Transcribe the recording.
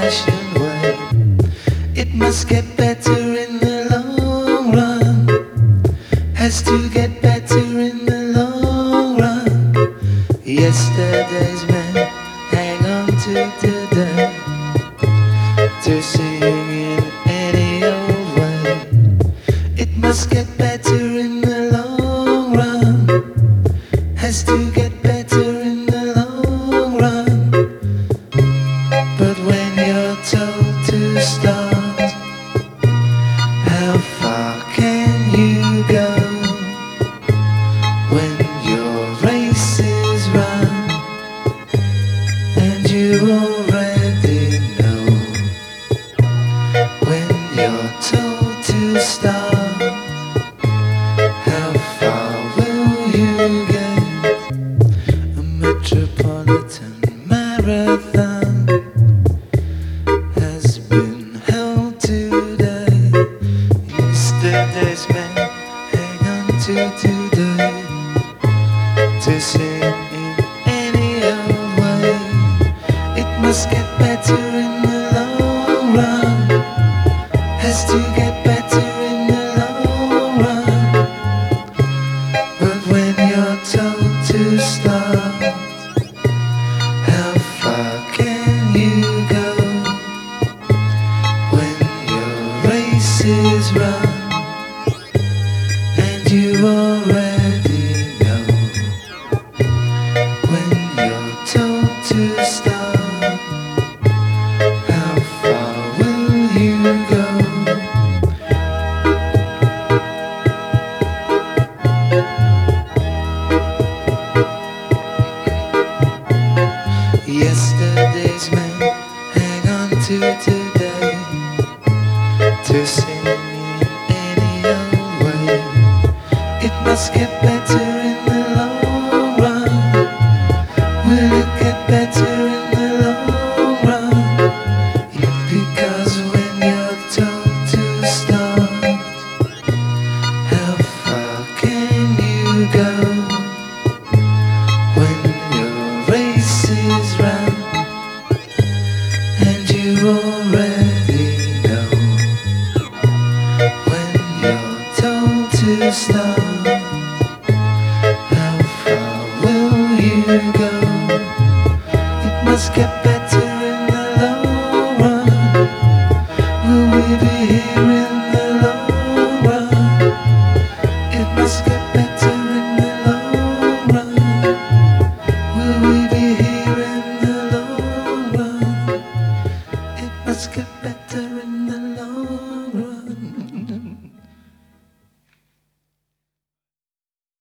old-fashioned way. It must get better in the long run. Has to get better in the long run. Yesterday's men hang on to today, to sing in any old way. It must get better in the long run. Has to get better in the long run. But when you're told to start, how far can you go? When your race is run and you already know. When you're told to start, how far will you get? A metropolitan marathon has been held today. Yesterday's men hang on to today, to sing in any old way. It must get better in the long run. Has to get better in the long run. But when you're told to start, how far can you go? When your race is run and you already know. When you're told to start, how far will you go? Yesterday's men hang on to today, to sing in any old way. It must get better in the long run. Will it get better in the long run? Because when you're told to start, how far can you go? When your race is run and you already know. When you're told to start, how far will you go? It must get better in the long run. Will we be here in the long run? It must get better in the long run. Will we be here in the long run? It must get